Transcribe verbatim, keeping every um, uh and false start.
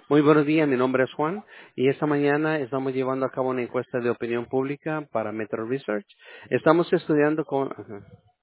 Muy buenos días, mi nombre es Juan y esta mañana estamos llevando a cabo una encuesta de opinión pública para Metro Research. Estamos estudiando con... ajá.